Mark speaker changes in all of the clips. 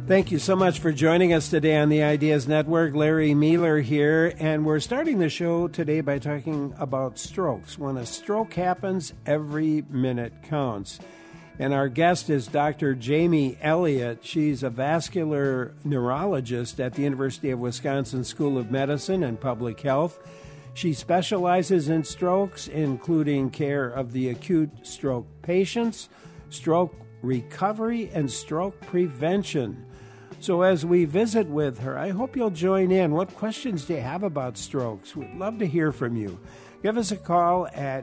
Speaker 1: Thank you so much for joining us today on the Ideas Network. Larry Mueller here, and we're starting the show today by talking about strokes. When a stroke happens, every minute counts. And our guest is Dr. Jamie Elliott. She's a vascular neurologist at the University of Wisconsin School of Medicine and Public Health. She specializes in strokes, including care of the acute stroke patients, stroke recovery, and stroke prevention. So as we visit with her, I hope you'll join in. What questions do you have about strokes? We'd love to hear from you. Give us a call at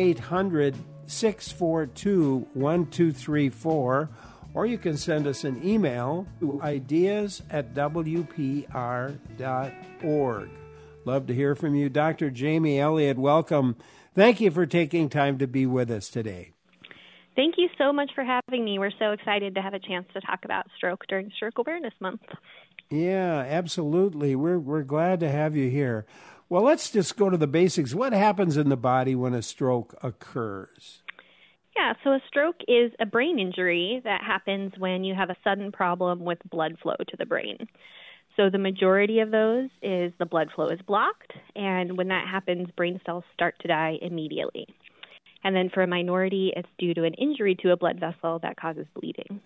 Speaker 1: 1-800-642-1234, or you can send us an email to ideas@wpr.org. Love to hear from you. Dr. Jamie Elliott, welcome. Thank you for taking time to be with us today.
Speaker 2: Thank you so much for having me. We're so excited to have a chance to talk about stroke during Stroke Awareness Month.
Speaker 1: Yeah, absolutely. We're glad to have you here. Well, let's just go to the basics. What happens in the body when a stroke occurs?
Speaker 2: Yeah, so a stroke is a brain injury that happens when you have a sudden problem with blood flow to the brain. So the majority of those is the blood flow is blocked, and when that happens, brain cells start to die immediately. And then for a minority, it's due to an injury to a blood vessel that causes bleeding.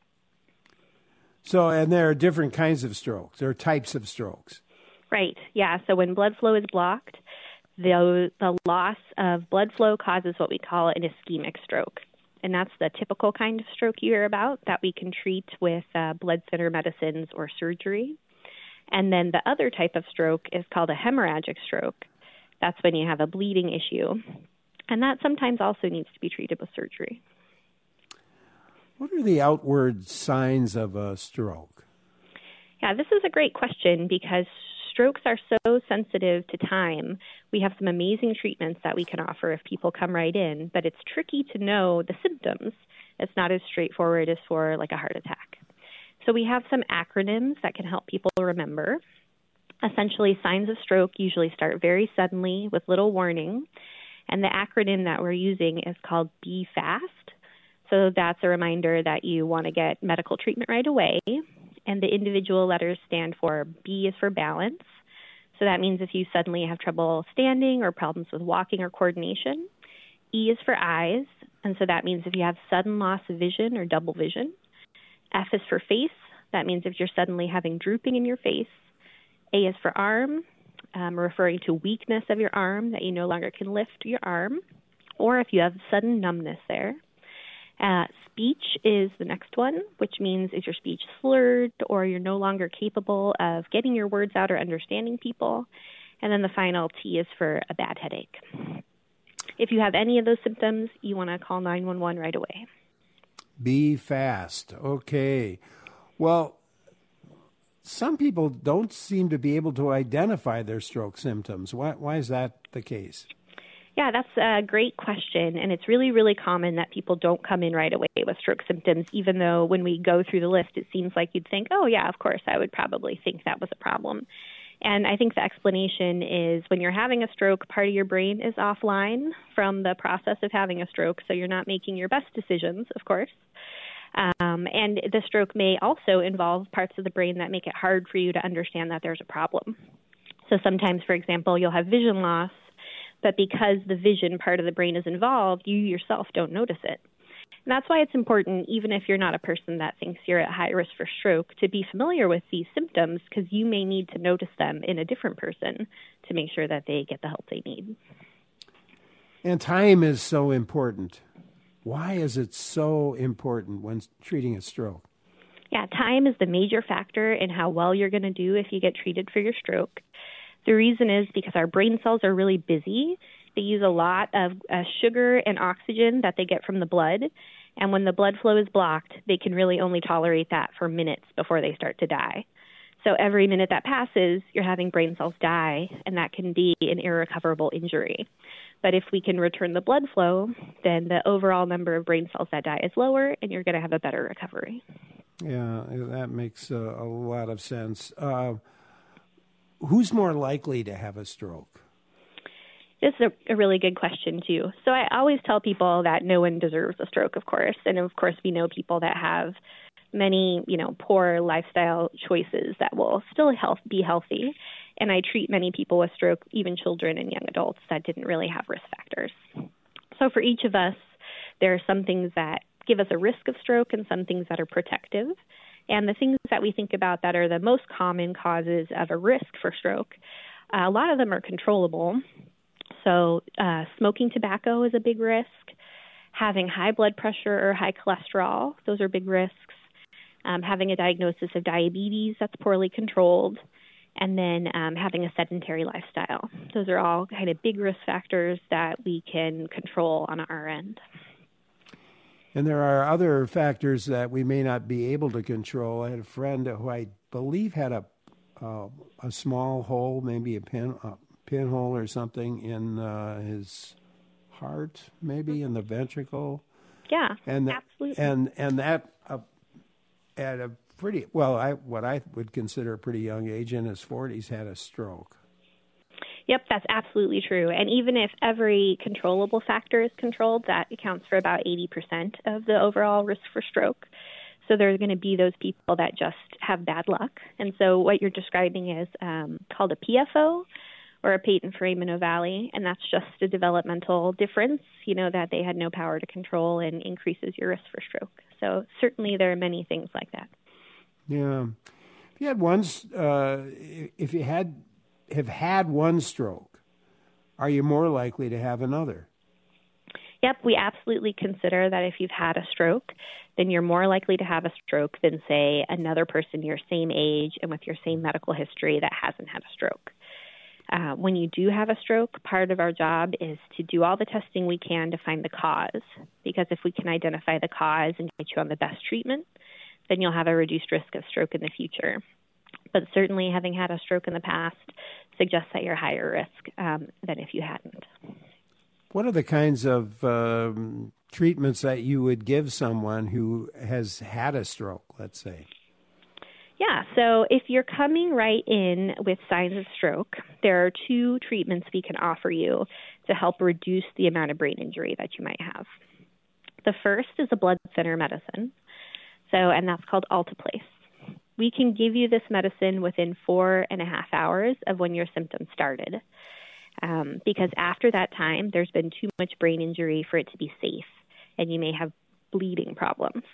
Speaker 1: So, and there are different kinds of strokes. There are types of strokes.
Speaker 2: Right, yeah. So when blood flow is blocked, the loss of blood flow causes what we call an ischemic stroke. And that's the typical kind of stroke you hear about that we can treat with blood thinner medicines or surgery. And then the other type of stroke is called a hemorrhagic stroke. That's when you have a bleeding issue. And that sometimes also needs to be treated with surgery.
Speaker 1: What are the outward signs of a stroke?
Speaker 2: Yeah, this is a great question because strokes are so sensitive to time. We have some amazing treatments that we can offer if people come right in, but it's tricky to know the symptoms. It's not as straightforward as for like a heart attack. So we have some acronyms that can help people remember. Essentially, signs of stroke usually start very suddenly with little warning. And the acronym that we're using is called Be Fast. So that's a reminder that you want to get medical treatment right away. And the individual letters stand for B is for balance. So that means if you suddenly have trouble standing or problems with walking or coordination. E is for eyes. And so that means if you have sudden loss of vision or double vision. F is for face. That means if you're suddenly having drooping in your face. A is for arm. Referring to weakness of your arm, that you no longer can lift your arm, or if you have sudden numbness there. Speech is the next one, which means is your speech slurred or you're no longer capable of getting your words out or understanding people. And then the final T is for a bad headache. If you have any of those symptoms, you want to call 911 right away.
Speaker 1: Be fast. Okay. Well, some people don't seem to be able to identify their stroke symptoms. Why is that the case?
Speaker 2: Yeah, that's a great question, and it's really, really common that people don't come in right away with stroke symptoms, even though when we go through the list, it seems like you'd think, oh, yeah, of course, I would probably think that was a problem. And I think the explanation is when you're having a stroke, part of your brain is offline from the process of having a stroke, so you're not making your best decisions, of course. And the stroke may also involve parts of the brain that make it hard for you to understand that there's a problem. So sometimes, for example, you'll have vision loss, but because the vision part of the brain is involved, you yourself don't notice it. And that's why it's important, even if you're not a person that thinks you're at high risk for stroke, to be familiar with these symptoms because you may need to notice them in a different person to make sure that they get the help they need.
Speaker 1: And time is so important. Why is it so important when treating a stroke?
Speaker 2: Yeah, time is the major factor in how well you're going to do if you get treated for your stroke. The reason is because our brain cells are really busy. They use a lot of sugar and oxygen that they get from the blood. And when the blood flow is blocked, they can really only tolerate that for minutes before they start to die. So every minute that passes, you're having brain cells die, and that can be an irrecoverable injury. But if we can return the blood flow, then the overall number of brain cells that die is lower, and you're going to have a better recovery.
Speaker 1: Yeah, that makes a lot of sense. Who's more likely to have a stroke?
Speaker 2: This is a really good question, too. So I always tell people that no one deserves a stroke, of course. And, of course, we know people that have many, poor lifestyle choices that will still be healthy. And I treat many people with stroke, even children and young adults, that didn't really have risk factors. So for each of us, there are some things that give us a risk of stroke and some things that are protective. And the things that we think about that are the most common causes of a risk for stroke, a lot of them are controllable. So smoking tobacco is a big risk. Having high blood pressure or high cholesterol, those are big risks. Having a diagnosis of diabetes that's poorly controlled. And then having a sedentary lifestyle. Those are all kind of big risk factors that we can control on our end.
Speaker 1: And there are other factors that we may not be able to control. I had a friend who I believe had a small hole, maybe a pinhole or something in his heart, maybe in the ventricle.
Speaker 2: Yeah,
Speaker 1: and
Speaker 2: absolutely.
Speaker 1: And that at a pretty what I would consider a pretty young age, in his 40s, had a stroke.
Speaker 2: Yep, that's absolutely true. And even if every controllable factor is controlled, that accounts for about 80% of the overall risk for stroke. So there's going to be those people that just have bad luck. And so what you're describing is called a PFO, or a patent foramen ovale, and that's just a developmental difference, that they had no power to control and increases your risk for stroke. So certainly there are many things like that.
Speaker 1: Yeah. If you have had one stroke, are you more likely to have another?
Speaker 2: Yep, we absolutely consider that if you've had a stroke, then you're more likely to have a stroke than, say, another person your same age and with your same medical history that hasn't had a stroke. When you do have a stroke, part of our job is to do all the testing we can to find the cause, because if we can identify the cause and get you on the best treatment, then you'll have a reduced risk of stroke in the future. But certainly having had a stroke in the past suggests that you're higher risk than if you hadn't.
Speaker 1: What are the kinds of treatments that you would give someone who has had a stroke, let's say?
Speaker 2: Yeah, so if you're coming right in with signs of stroke, there are two treatments we can offer you to help reduce the amount of brain injury that you might have. The first is a blood thinner medicine, and that's called Alteplase. We can give you this medicine within 4.5 hours of when your symptoms started, because after that time, there's been too much brain injury for it to be safe, and you may have bleeding problems.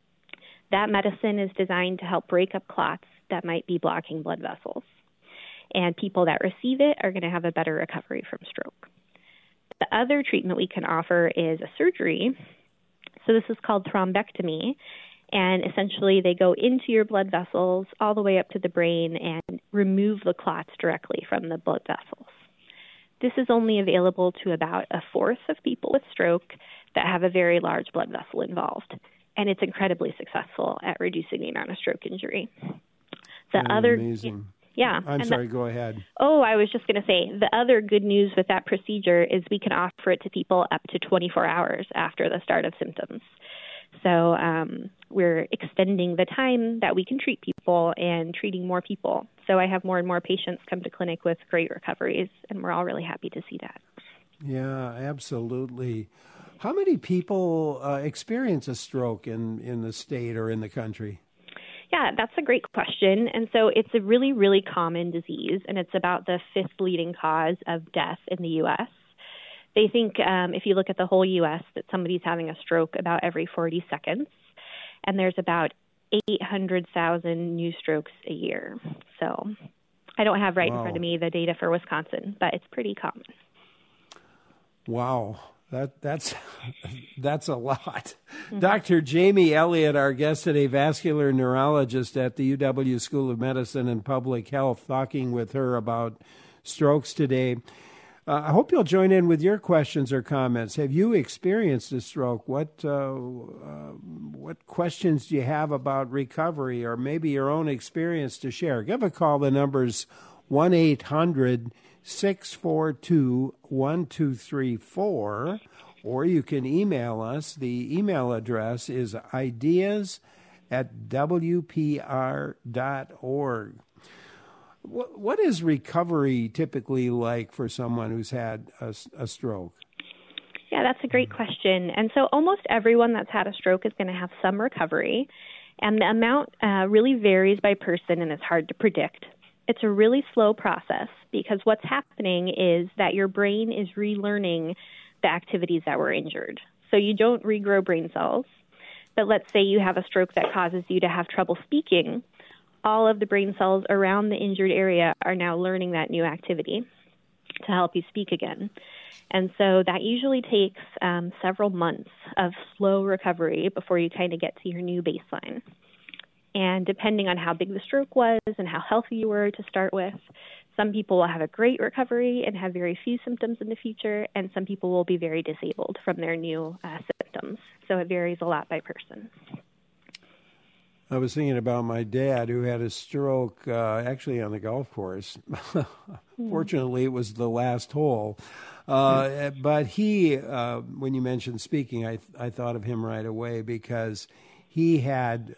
Speaker 2: That medicine is designed to help break up clots that might be blocking blood vessels. And people that receive it are going to have a better recovery from stroke. The other treatment we can offer is a surgery. So this is called thrombectomy. And essentially they go into your blood vessels all the way up to the brain and remove the clots directly from the blood vessels. This is only available to about a fourth of people with stroke that have a very large blood vessel involved. And it's incredibly successful at reducing the amount of stroke injury.
Speaker 1: Amazing.
Speaker 2: Yeah.
Speaker 1: I'm sorry, go ahead.
Speaker 2: Oh, I was just going to say, the other good news with that procedure is we can offer it to people up to 24 hours after the start of symptoms. So we're extending the time that we can treat people and treating more people. So I have more and more patients come to clinic with great recoveries, and we're all really happy to see that.
Speaker 1: Yeah, absolutely. How many people experience a stroke in the state or in the country?
Speaker 2: Yeah, that's a great question. And so it's a really, really common disease, and it's about the fifth leading cause of death in the U.S. They think if you look at the whole U.S. that somebody's having a stroke about every 40 seconds, and there's about 800,000 new strokes a year. So I don't have in front of me the data for Wisconsin, but it's pretty common.
Speaker 1: Wow. That's a lot. Mm-hmm. Dr. Jamie Elliott, our guest today, vascular neurologist at the UW School of Medicine and Public Health, talking with her about strokes today. I hope you'll join in with your questions or comments. Have you experienced a stroke? What questions do you have about recovery or maybe your own experience to share? Give a call. The number's 1-800-642-1234, or you can email us. The email address is ideas@wpr.org. What is recovery typically like for someone who's had a stroke?
Speaker 2: Yeah, that's a great question. And so almost everyone that's had a stroke is going to have some recovery. And the amount really varies by person and is hard to predict. It's a really slow process because what's happening is that your brain is relearning the activities that were injured. So you don't regrow brain cells, but let's say you have a stroke that causes you to have trouble speaking. All of the brain cells around the injured area are now learning that new activity to help you speak again. And so that usually takes several months of slow recovery before you kind of get to your new baseline. And depending on how big the stroke was and how healthy you were to start with, some people will have a great recovery and have very few symptoms in the future, and some people will be very disabled from their new symptoms. So it varies a lot by person.
Speaker 1: I was thinking about my dad who had a stroke actually on the golf course. Fortunately, it was the last hole. But he, when you mentioned speaking, I thought of him right away because he had,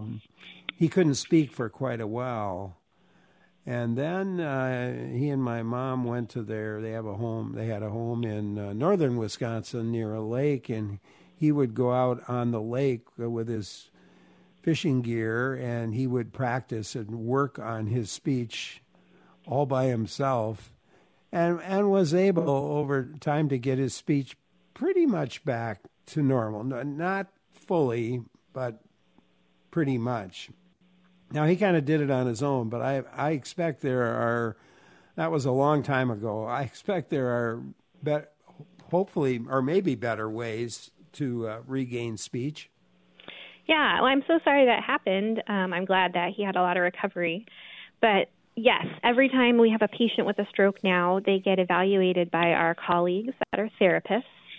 Speaker 1: he couldn't speak for quite a while. And then he and my mom went to they had a home in northern Wisconsin near a lake, and he would go out on the lake with his fishing gear, and he would practice and work on his speech all by himself, and was able over time to get his speech pretty much back to normal. Not fully, but pretty much. Now, he kind of did it on his own, but I expect that was a long time ago. I expect there are hopefully, or maybe better ways to regain speech.
Speaker 2: Yeah, well, I'm so sorry that happened. I'm glad that he had a lot of recovery. But yes, every time we have a patient with a stroke now, they get evaluated by our colleagues that are therapists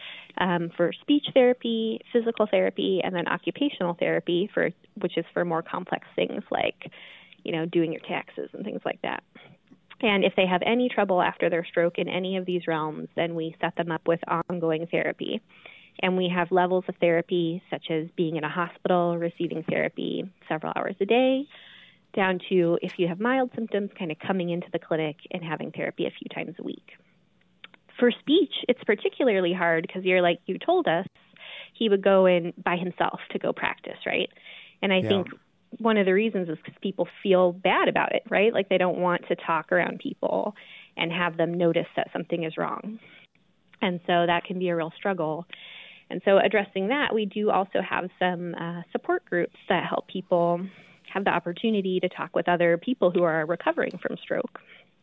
Speaker 2: for speech therapy, physical therapy, and then occupational therapy, which is for more complex things like, doing your taxes and things like that. And if they have any trouble after their stroke in any of these realms, then we set them up with ongoing therapy. And we have levels of therapy, such as being in a hospital, receiving therapy several hours a day, down to, if you have mild symptoms, kind of coming into the clinic and having therapy a few times a week. For speech, it's particularly hard because you told us he would go in by himself to go practice, right? And I think one of the reasons is because people feel bad about it, right? Like they don't want to talk around people and have them notice that something is wrong. And so that can be a real struggle. And so addressing that, we do also have some support groups that help people have the opportunity to talk with other people who are recovering from stroke.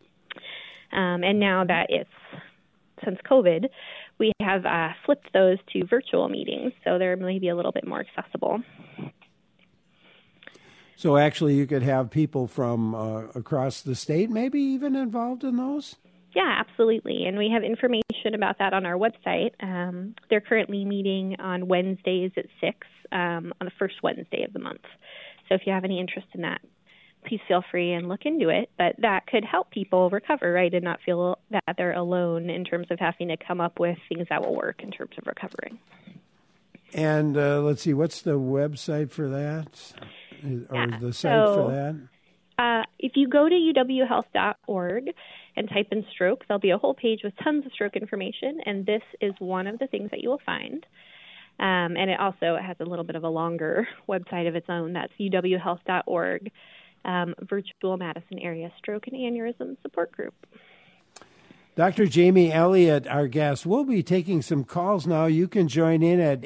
Speaker 2: And now that since COVID, we have flipped those to virtual meetings, so they're maybe a little bit more accessible.
Speaker 1: So actually you could have people from across the state maybe even involved in those?
Speaker 2: Yeah, absolutely. And we have information about that on our website. They're currently meeting on Wednesdays at 6 on the first Wednesday of the month. So if you have any interest in that, please feel free and look into it. But that could help people recover, right, and not feel that they're alone in terms of having to come up with things that will work in terms of recovering.
Speaker 1: And let's see, what's the website for that? Or the site for that?
Speaker 2: If you go to uwhealth.org and type in stroke, there'll be a whole page with tons of stroke information, and this is one of the things that you will find. And it also has a little bit of a longer website of its own. That's uwhealth.org, Virtual Madison Area Stroke and Aneurysm Support Group.
Speaker 1: Dr. Jamie Elliott, our guest. We'll be taking some calls now. You can join in at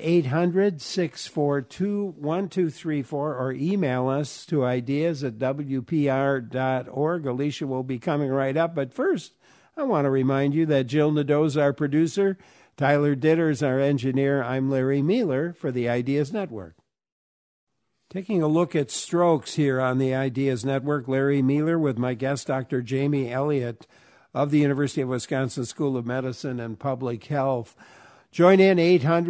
Speaker 1: 800-642-1234 or email us to ideas@wpr.org. Alicia will be coming right up. But first, I want to remind you that Jill Nadeau is our producer, Tyler Ditter's our engineer. I'm Larry Mueller for the Ideas Network. Taking a look at strokes here on the Ideas Network, Larry Mueller with my guest, Dr. Jamie Elliott of the University of Wisconsin School of Medicine and Public Health. Join in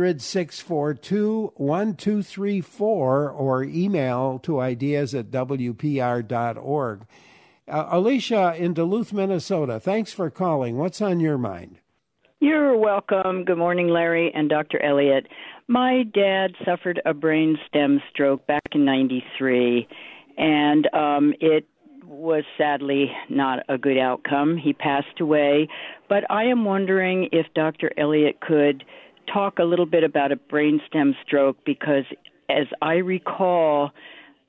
Speaker 1: 800-642-1234 or email to ideas@wpr.org. Alicia in Duluth, Minnesota, thanks for calling. What's on your mind?
Speaker 3: You're welcome. Good morning, Larry and Dr. Elliott. My dad suffered a brain stem stroke back in 93, and it was sadly not a good outcome. He passed away, but I am wondering if Dr. Elliott could talk a little bit about a brainstem stroke, because as I recall,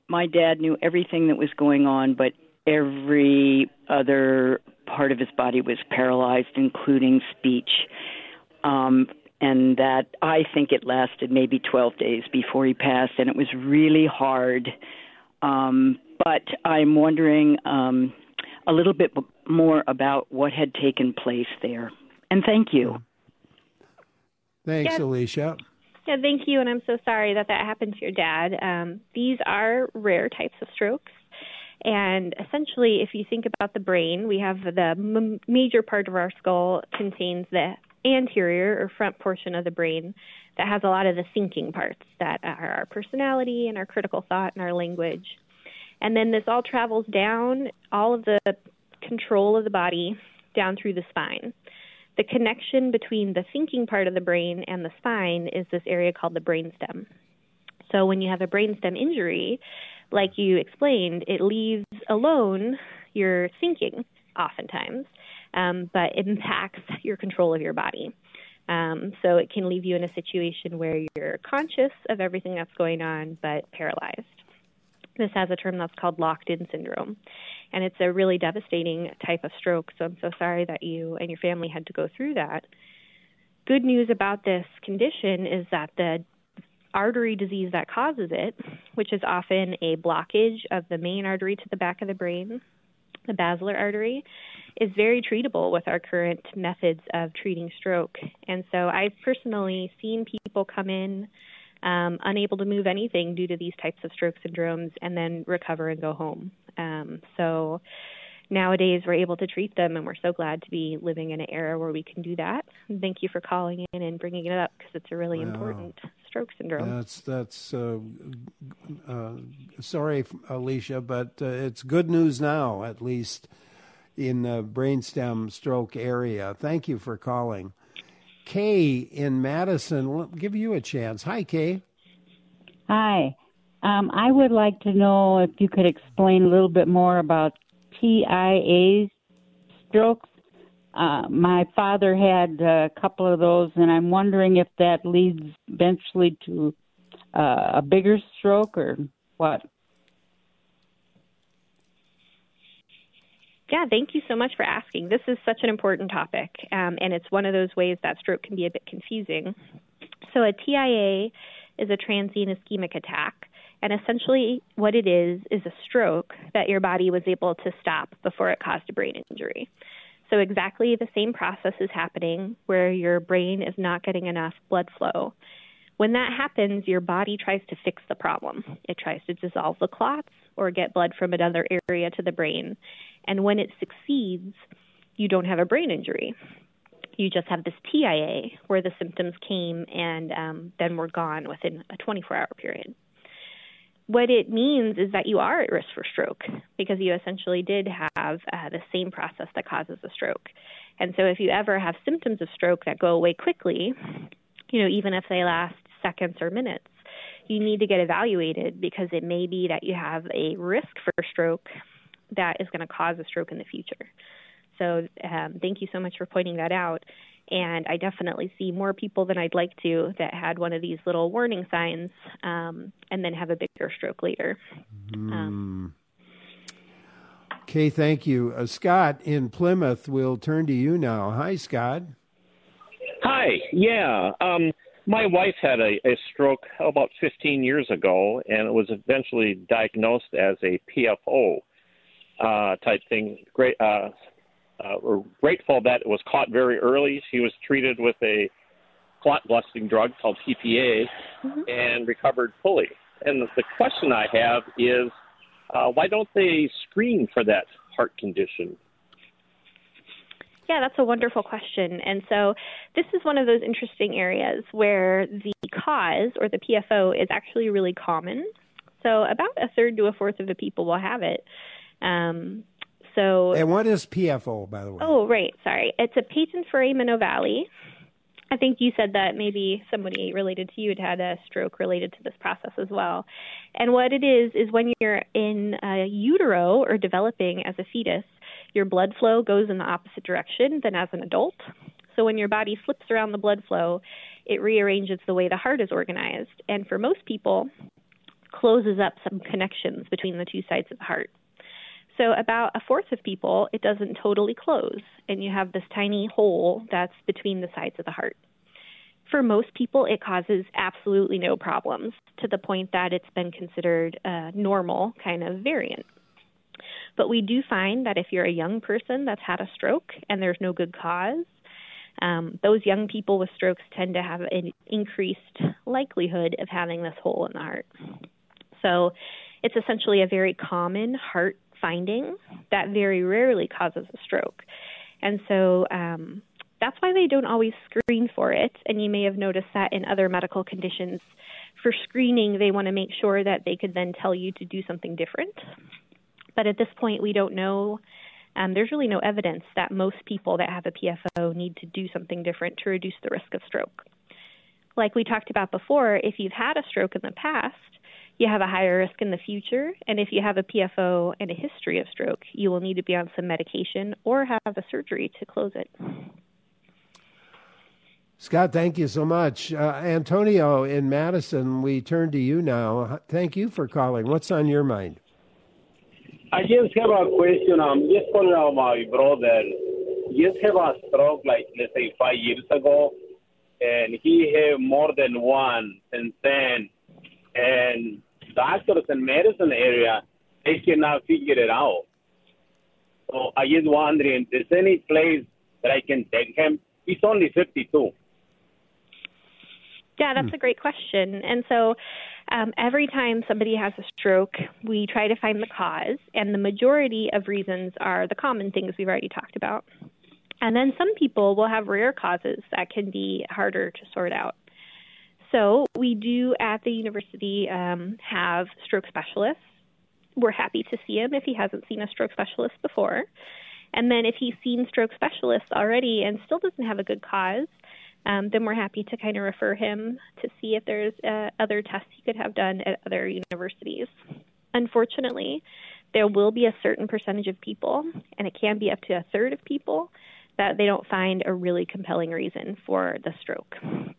Speaker 3: my dad knew everything that was going on, but every other part of his body was paralyzed, including speech. And that I think it lasted maybe 12 days before he passed, and it was really hard. But I'm wondering a little bit more about what had taken place there. And thank you.
Speaker 1: Thanks, Alicia.
Speaker 2: Yeah, thank you, and I'm so sorry that happened to your dad. These are rare types of strokes, and essentially, if you think about the brain, we have the major part of our skull contains the anterior or front portion of the brain that has a lot of the thinking parts that are our personality and our critical thought and our language. And then this all travels down, all of the control of the body down through the spine. The connection between the thinking part of the brain and the spine is this area called the brainstem. So when you have a brainstem injury, like you explained, it leaves alone your thinking oftentimes, but it impacts your control of your body. So it can leave you in a situation where you're conscious of everything that's going on, but paralyzed. This has a term that's called locked-in syndrome, and it's a really devastating type of stroke, so I'm so sorry that you and your family had to go through that. Good news about this condition is that the artery disease that causes it, which is often a blockage of the main artery to the back of the brain, the basilar artery, is very treatable with our current methods of treating stroke. And so I've personally seen people come in unable to move anything due to these types of stroke syndromes and then recover and go home. So nowadays we're able to treat them, and we're so glad to be living in an era where we can do that. And thank you for calling in and bringing it up, because it's a really important stroke syndrome.
Speaker 1: That's sorry, Alicia, but it's good news now, at least in the brainstem stroke area. Thank you for calling. Kay in Madison, we'll give you a chance. Hi, Kay.
Speaker 4: Hi. I would like to know if you could explain a little bit more about TIA strokes. My father had a couple of those, and I'm wondering if that leads eventually to a bigger stroke or what?
Speaker 2: Yeah, thank you so much for asking. This is such an important topic, and it's one of those ways that stroke can be a bit confusing. So a TIA is a transient ischemic attack, and essentially what it is a stroke that your body was able to stop before it caused a brain injury. So exactly the same process is happening where your brain is not getting enough blood flow. When that happens, your body tries to fix the problem. It tries to dissolve the clots or get blood from another area to the brain. And when it succeeds, you don't have a brain injury. You just have this TIA where the symptoms came and then were gone within a 24-hour period. What it means is that you are at risk for stroke because you essentially did have the same process that causes a stroke. And so if you ever have symptoms of stroke that go away quickly, even if they last seconds or minutes, you need to get evaluated because it may be that you have a risk for stroke that is going to cause a stroke in the future. So thank you so much for pointing that out. And I definitely see more people than I'd like to that had one of these little warning signs and then have a bigger stroke later.
Speaker 1: Okay, thank you. Scott in Plymouth, we'll turn to you now. Hi, Scott.
Speaker 5: Hi, yeah. My wife had a stroke about 15 years ago, and it was eventually diagnosed as a PFO type thing. We're grateful that it was caught very early. She was treated with a clot-busting drug called TPA and recovered fully. And the question I have is, why don't they screen for that heart condition?
Speaker 2: Yeah, that's a wonderful question. And so this is one of those interesting areas where the cause, or the PFO, is actually really common. So about a third to a fourth of the people will have it. And
Speaker 1: what is PFO, by the way?
Speaker 2: Oh, right. Sorry. It's a patent foraminovaline. I think you said that maybe somebody related to you had a stroke related to this process as well. And what it is when you're in utero or developing as a fetus, your blood flow goes in the opposite direction than as an adult. So when your body flips around the blood flow, it rearranges the way the heart is organized. And for most people, closes up some connections between the two sides of the heart. So about a fourth of people, it doesn't totally close, and you have this tiny hole that's between the sides of the heart. For most people, it causes absolutely no problems, to the point that it's been considered a normal kind of variant. But we do find that if you're a young person that's had a stroke and there's no good cause, those young people with strokes tend to have an increased likelihood of having this hole in the heart. So it's essentially a very common heart finding that very rarely causes a stroke. And so that's why they don't always screen for it. And you may have noticed that in other medical conditions. For screening, they want to make sure that they could then tell you to do something different. But at this point, we don't know. There's really no evidence that most people that have a PFO need to do something different to reduce the risk of stroke. Like we talked about before, if you've had a stroke in the past, you have a higher risk in the future. And if you have a PFO and a history of stroke, you will need to be on some medication or have a surgery to close it.
Speaker 1: Scott, thank you so much. Antonio in Madison, we turn to you now. Thank you for calling. What's on your mind?
Speaker 6: I just have a question. Just calling out my brother. He just have a stroke, like, let's say 5 years ago, and he have more than one since then. And doctors in Madison area, they cannot figure it out. So I just wondering, is there any place that I can take him? He's only 52.
Speaker 2: Yeah, that's a great question. And so every time somebody has a stroke, we try to find the cause, and the majority of reasons are the common things we've already talked about. And then some people will have rare causes that can be harder to sort out. So we do at the university have stroke specialists. We're happy to see him if he hasn't seen a stroke specialist before. And then if he's seen stroke specialists already and still doesn't have a good cause, then we're happy to kind of refer him to see if there's other tests he could have done at other universities. Unfortunately, there will be a certain percentage of people, and it can be up to a third of people, that they don't find a really compelling reason for the stroke.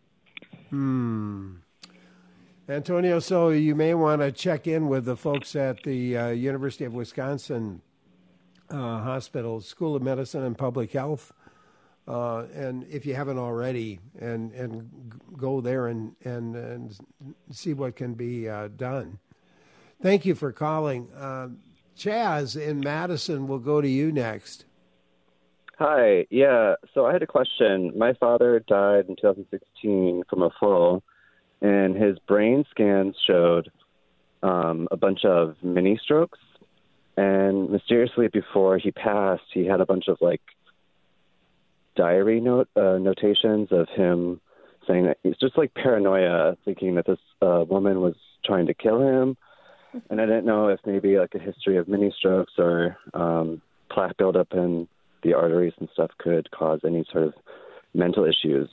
Speaker 1: Antonio, so you may want to check in with the folks at the University of Wisconsin Hospital School of Medicine and Public Health. And if you haven't already, and go there and see what can be done. Thank you for calling. Chaz in Madison, will go to you next.
Speaker 7: Hi. Yeah, so I had a question. My father died in 2016 from a fall, and his brain scans showed a bunch of mini strokes. And mysteriously, before he passed, he had a bunch of, like, diary notations of him saying that it's just like paranoia, thinking that this woman was trying to kill him. And I didn't know if maybe like a history of mini strokes or plaque buildup in the arteries and stuff could cause any sort of mental issues.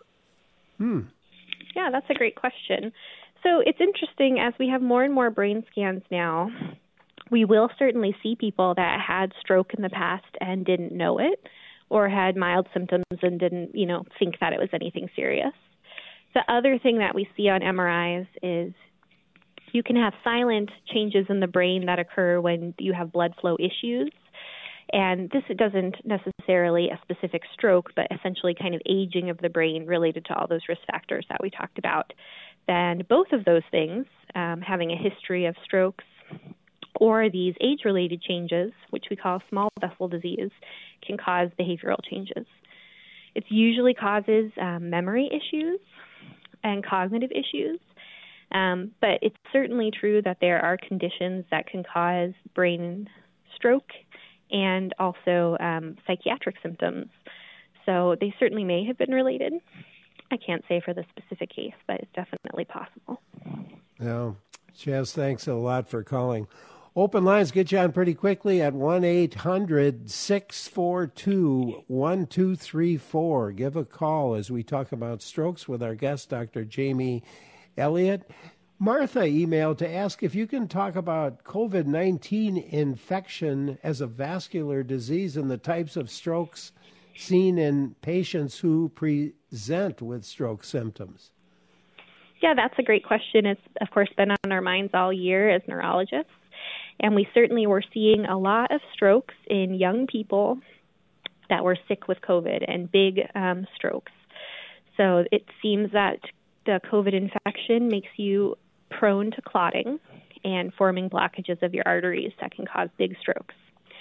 Speaker 2: Yeah, that's a great question. So it's interesting, as we have more and more brain scans now, we will certainly see people that had stroke in the past and didn't know it, or had mild symptoms and didn't, think that it was anything serious. The other thing that we see on MRIs is you can have silent changes in the brain that occur when you have blood flow issues. And this doesn't necessarily a specific stroke, but essentially kind of aging of the brain related to all those risk factors that we talked about. Then both of those things, having a history of strokes or these age-related changes, which we call small vessel disease, can cause behavioral changes. It usually causes memory issues and cognitive issues, but it's certainly true that there are conditions that can cause brain stroke and also psychiatric symptoms. So they certainly may have been related. I can't say for the specific case, but it's definitely possible.
Speaker 1: Yeah. Chaz, thanks a lot for calling. Open lines get you on pretty quickly at 1-800-642-1234. Give a call as we talk about strokes with our guest, Dr. Jamie Elliott. Martha emailed to ask if you can talk about COVID-19 infection as a vascular disease and the types of strokes seen in patients who present with stroke symptoms.
Speaker 2: Yeah, that's a great question. It's, of course, been on our minds all year as neurologists. And we certainly were seeing a lot of strokes in young people that were sick with COVID and big strokes. So it seems that the COVID infection makes you prone to clotting and forming blockages of your arteries that can cause big strokes.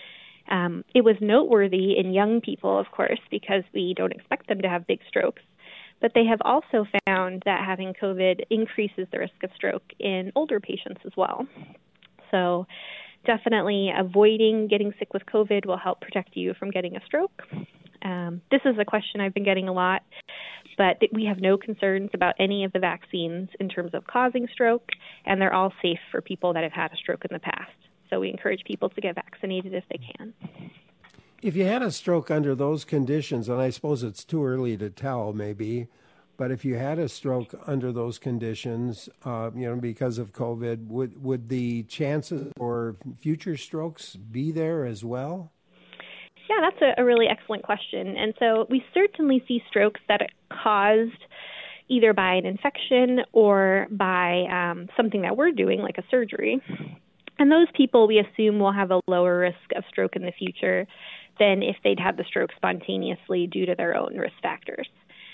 Speaker 2: It was noteworthy in young people, of course, because we don't expect them to have big strokes. But they have also found that having COVID increases the risk of stroke in older patients as well. So definitely avoiding getting sick with COVID will help protect you from getting a stroke. This is a question I've been getting a lot, but we have no concerns about any of the vaccines in terms of causing stroke, and they're all safe for people that have had a stroke in the past. So we encourage people to get vaccinated if they can.
Speaker 1: If you had a stroke under those conditions, and I suppose it's too early to tell maybe, but if you had a stroke under those conditions, because of COVID, would the chances for future strokes be there as well?
Speaker 2: Yeah, that's a really excellent question. And so we certainly see strokes that are caused either by an infection or by something that we're doing, like a surgery. And those people we assume will have a lower risk of stroke in the future than if they'd had the stroke spontaneously due to their own risk factors.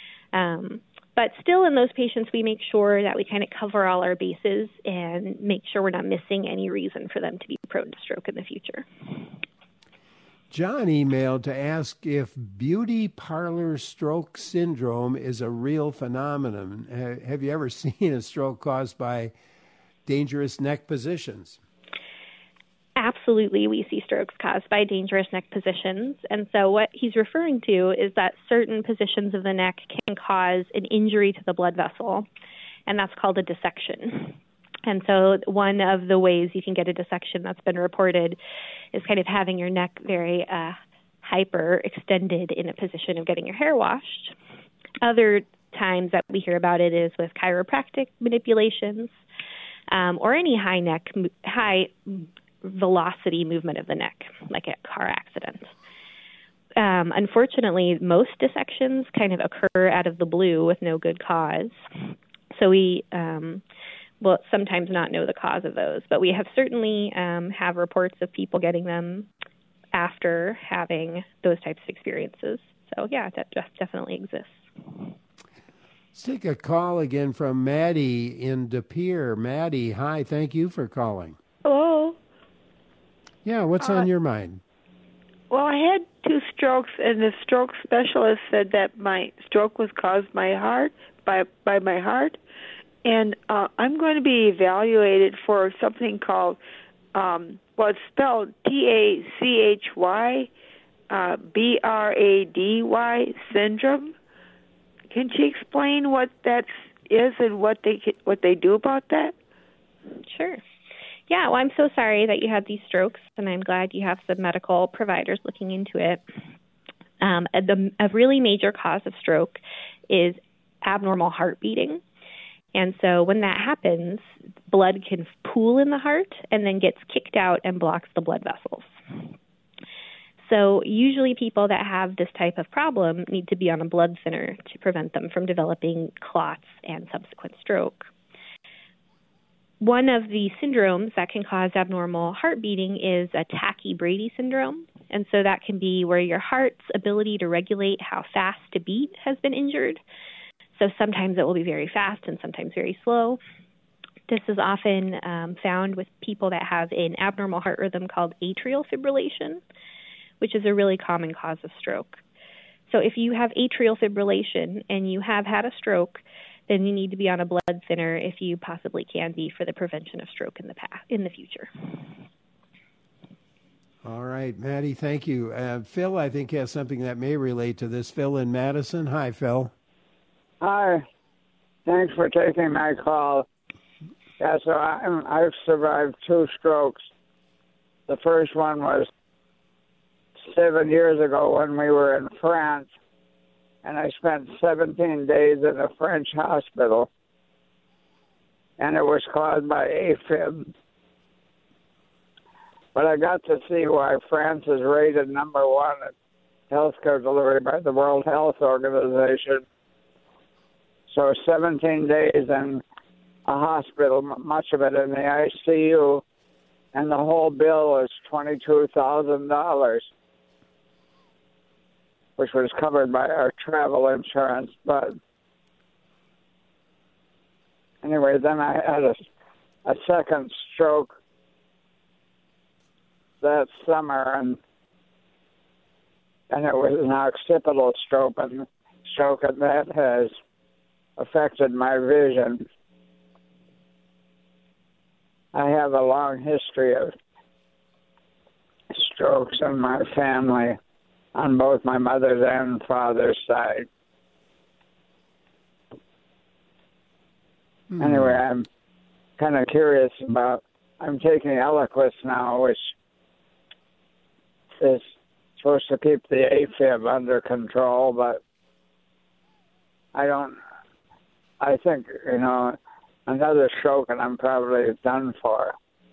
Speaker 2: But still in those patients, we make sure that we kind of cover all our bases and make sure we're not missing any reason for them to be prone to stroke in the future.
Speaker 1: John emailed to ask if beauty parlor stroke syndrome is a real phenomenon. Have you ever seen a stroke caused by dangerous neck positions?
Speaker 2: Absolutely, we see strokes caused by dangerous neck positions. And so what he's referring to is that certain positions of the neck can cause an injury to the blood vessel, and that's called a dissection. And so one of the ways you can get a dissection that's been reported is kind of having your neck very hyper extended in a position of getting your hair washed. Other times that we hear about it is with chiropractic manipulations or any high velocity movement of the neck, like a car accident. Unfortunately, most dissections kind of occur out of the blue with no good cause. So we will sometimes not know the cause of those, but we have certainly have reports of people getting them after having those types of experiences. So yeah, that definitely exists.
Speaker 1: Let's take a call again from Maddie in De Pere. Maddie, hi, thank you for calling.
Speaker 8: Hello.
Speaker 1: Yeah, what's on your mind?
Speaker 8: Well, I had 2 strokes, and the stroke specialist said that my stroke was caused by my heart, and I'm going to be evaluated for something called, it's spelled TACHY, BRADY syndrome. Can she explain what that is and what they do about that?
Speaker 2: Sure. Yeah, well, I'm so sorry that you had these strokes, and I'm glad you have some medical providers looking into it. A really major cause of stroke is abnormal heart beating. And so when that happens, blood can pool in the heart and then gets kicked out and blocks the blood vessels. So usually people that have this type of problem need to be on a blood thinner to prevent them from developing clots and subsequent stroke. One of the syndromes that can cause abnormal heart beating is a tachybrady syndrome. And so that can be where your heart's ability to regulate how fast to beat has been injured. So sometimes it will be very fast and sometimes very slow. This is often found with people that have an abnormal heart rhythm called atrial fibrillation, which is a really common cause of stroke. So if you have atrial fibrillation and you have had a stroke, then you need to be on a blood thinner if you possibly can be for the prevention of stroke in the future.
Speaker 1: All right, Maddie, thank you. Phil, I think, has something that may relate to this. Phil in Madison. Hi, Phil.
Speaker 9: Hi. Thanks for taking my call. Yeah, so I've survived 2 strokes. The first one was 7 years ago when we were in France, and I spent 17 days in a French hospital, and it was caused by AFib. But I got to see why France is rated number 1 at healthcare delivery by the World Health Organization. So 17 days, and hospital, much of it in the ICU, and the whole bill was $22,000, which was covered by our travel insurance. But anyway, then I had a second stroke that summer, and it was an occipital stroke, and that has affected my vision. I have a long history of strokes in my family on both my mother's and father's side. Anyway, I'm kind of curious about, I'm taking Eliquis now, which is supposed to keep the AFib under control, but I think, another stroke and I'm probably done for.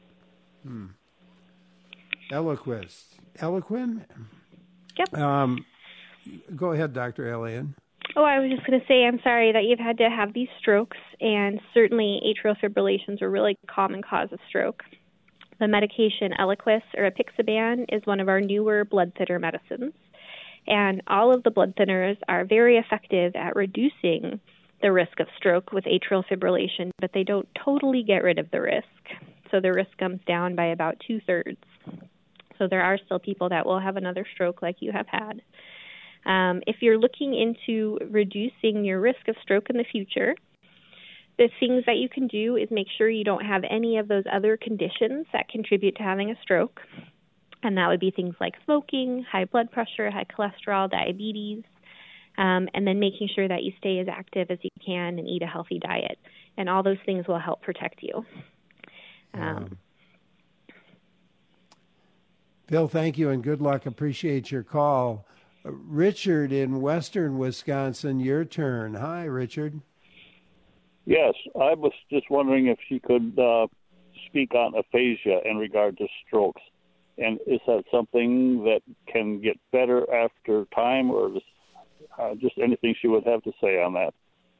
Speaker 1: Eliquis. Eliquin?
Speaker 2: Yep.
Speaker 1: Go ahead, Dr. Elliott.
Speaker 2: Oh, I was just going to say, I'm sorry that you've had to have these strokes, and certainly atrial fibrillation is a really common cause of stroke. The medication Eliquis or apixaban is one of our newer blood thinner medicines, and all of the blood thinners are very effective at reducing the risk of stroke with atrial fibrillation, but they don't totally get rid of the risk. So the risk comes down by about 2/3. So there are still people that will have another stroke like you have had. If you're looking into reducing your risk of stroke in the future, the things that you can do is make sure you don't have any of those other conditions that contribute to having a stroke. And that would be things like smoking, high blood pressure, high cholesterol, diabetes, and then making sure that you stay as active as you can and eat a healthy diet. And all those things will help protect you.
Speaker 1: Bill, thank you and good luck. Appreciate your call. Richard in western Wisconsin, your turn. Hi, Richard.
Speaker 10: Yes, I was just wondering if she could speak on aphasia in regard to strokes. And is that something that can get better after time, or just anything she would have to say on that?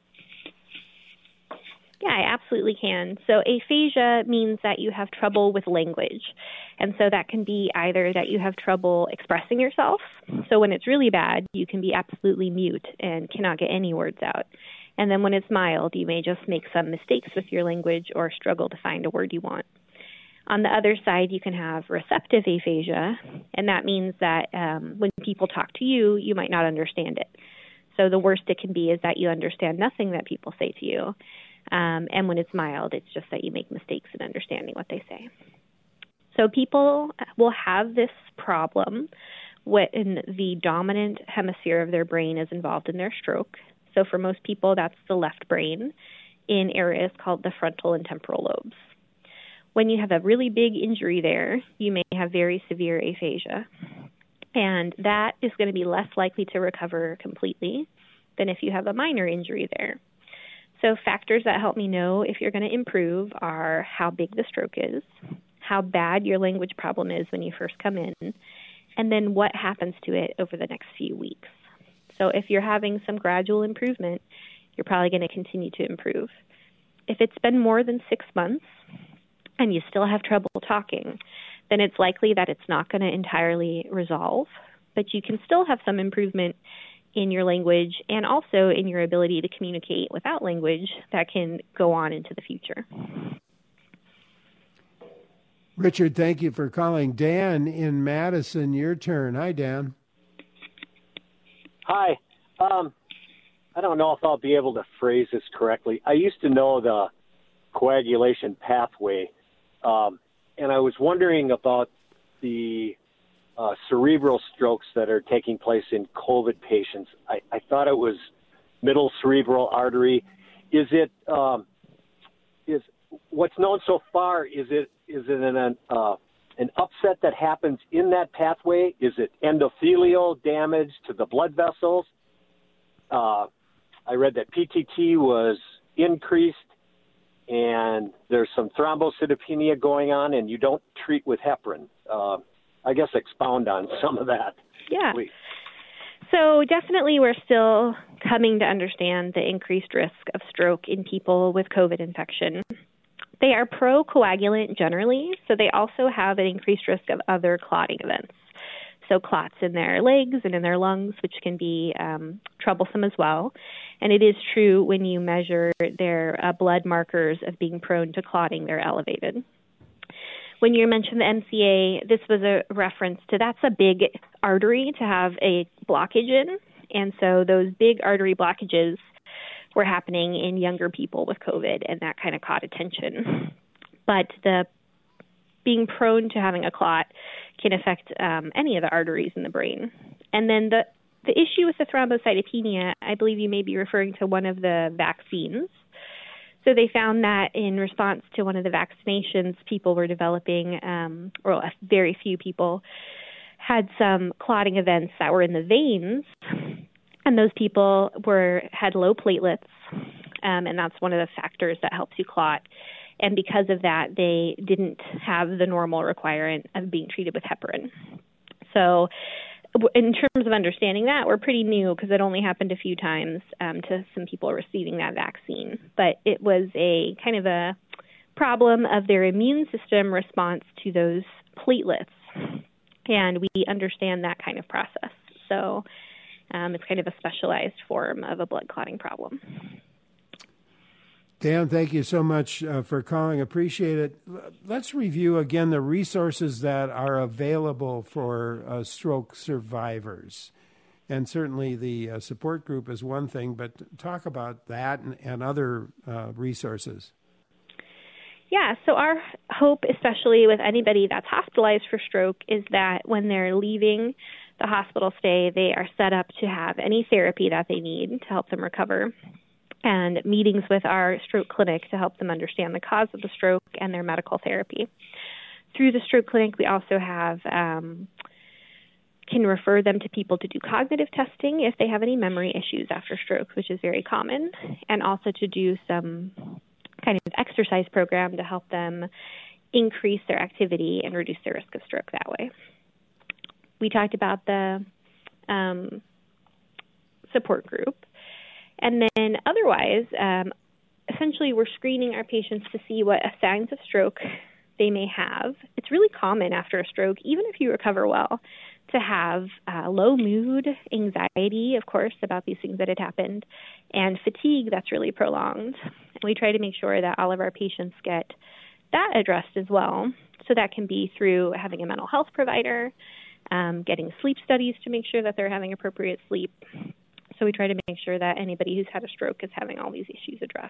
Speaker 2: Yeah, I absolutely can. So aphasia means that you have trouble with language. And so that can be either that you have trouble expressing yourself. So when it's really bad, you can be absolutely mute and cannot get any words out. And then when it's mild, you may just make some mistakes with your language or struggle to find a word you want. On the other side, you can have receptive aphasia, and that means that when people talk to you, you might not understand it. So the worst it can be is that you understand nothing that people say to you. And when it's mild, it's just that you make mistakes in understanding what they say. So people will have this problem when the dominant hemisphere of their brain is involved in their stroke. So for most people, that's the left brain in areas called the frontal and temporal lobes. When you have a really big injury there, you may have very severe aphasia. And that is going to be less likely to recover completely than if you have a minor injury there. So factors that help me know if you're going to improve are how big the stroke is, how bad your language problem is when you first come in, and then what happens to it over the next few weeks. So if you're having some gradual improvement, you're probably going to continue to improve. If it's been more than 6 months and you still have trouble talking, then it's likely that it's not going to entirely resolve, but you can still have some improvement in your language and also in your ability to communicate without language that can go on into the future.
Speaker 1: Richard, thank you for calling. Dan in Madison, your turn. Hi, Dan.
Speaker 11: Hi. I don't know if I'll be able to phrase this correctly. I used to know the coagulation pathway, and I was wondering about the cerebral strokes that are taking place in COVID patients. I thought it was middle cerebral artery. Is what's known so far? Is it an upset that happens in that pathway? Is it endothelial damage to the blood vessels? I read that PTT was increased, and there's some thrombocytopenia going on, and you don't treat with heparin. I guess expound on some of that,
Speaker 2: yeah.
Speaker 11: please.
Speaker 2: So definitely we're still coming to understand the increased risk of stroke in people with COVID infection. They are procoagulant generally, so they also have an increased risk of other clotting events. So clots in their legs and in their lungs, which can be troublesome as well. And it is true when you measure their blood markers of being prone to clotting, they're elevated. When you mentioned the MCA, this was a reference to that's a big artery to have a blockage in. And so those big artery blockages were happening in younger people with COVID, and that kind of caught attention. But the being prone to having a clot can affect any of the arteries in the brain. And then the issue with the thrombocytopenia, I believe you may be referring to one of the vaccines. So they found that in response to one of the vaccinations, people were developing, or very few people had some clotting events that were in the veins, and those people had low platelets, and that's one of the factors that helps you clot. And because of that, they didn't have the normal requirement of being treated with heparin. So in terms of understanding that, we're pretty new because it only happened a few times to some people receiving that vaccine. But it was a kind of a problem of their immune system response to those platelets. And we understand that kind of process. So it's kind of a specialized form of a blood clotting problem.
Speaker 1: Dan, thank you so much for calling. Appreciate it. Let's review again the resources that are available for stroke survivors. And certainly the support group is one thing, but talk about that and other resources.
Speaker 2: Yeah, so our hope, especially with anybody that's hospitalized for stroke, is that when they're leaving the hospital stay, they are set up to have any therapy that they need to help them recover, and meetings with our stroke clinic to help them understand the cause of the stroke and their medical therapy. Through the stroke clinic, we also have can refer them to people to do cognitive testing if they have any memory issues after stroke, which is very common, and also to do some kind of exercise program to help them increase their activity and reduce their risk of stroke that way. We talked about the support group. And then otherwise, essentially we're screening our patients to see what signs of stroke they may have. It's really common after a stroke, even if you recover well, to have low mood, anxiety, of course, about these things that had happened, and fatigue that's really prolonged. And we try to make sure that all of our patients get that addressed as well. So that can be through having a mental health provider, getting sleep studies to make sure that they're having appropriate sleep. So we try to make sure that anybody who's had a stroke is having all these issues addressed.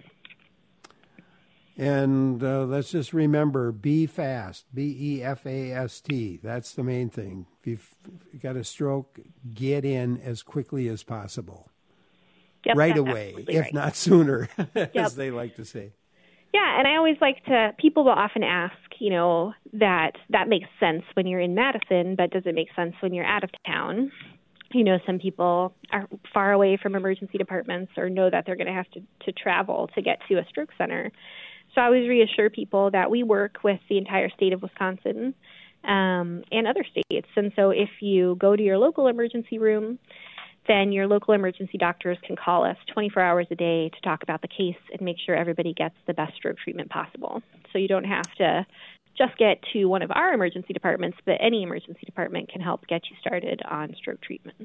Speaker 1: And let's just remember, be fast, BEFAST. That's the main thing. If you've got a stroke, get in as quickly as possible.
Speaker 2: Yep,
Speaker 1: right away, if
Speaker 2: right.
Speaker 1: Not sooner, as they like to say.
Speaker 2: Yeah, and I always like to, people will often ask, that makes sense when you're in Madison, but does it make sense when you're out of town? Some people are far away from emergency departments or know that they're going to have to travel to get to a stroke center. So I always reassure people that we work with the entire state of Wisconsin and other states. And so if you go to your local emergency room, then your local emergency doctors can call us 24 hours a day to talk about the case and make sure everybody gets the best stroke treatment possible. So you don't have to just get to one of our emergency departments, but any emergency department can help get you started on stroke treatment.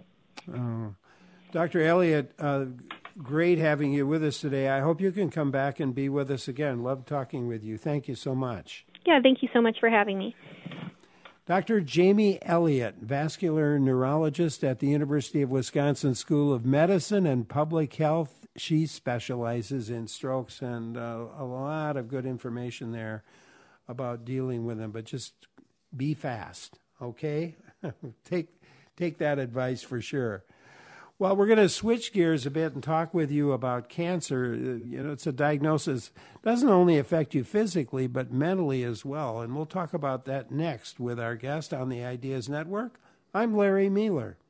Speaker 1: Dr. Elliott, great having you with us today. I hope you can come back and be with us again. Love talking with you. Thank you so much.
Speaker 2: Yeah, thank you so much for having me.
Speaker 1: Dr. Jamie Elliott, vascular neurologist at the University of Wisconsin School of Medicine and Public Health. She specializes in strokes, and a lot of good information there about dealing with them, but just be fast, okay? Take that advice for sure. Well, we're going to switch gears a bit and talk with you about cancer. It's a diagnosis that doesn't only affect you physically, but mentally as well. And we'll talk about that next with our guest on the Ideas Network. I'm Larry Mueller.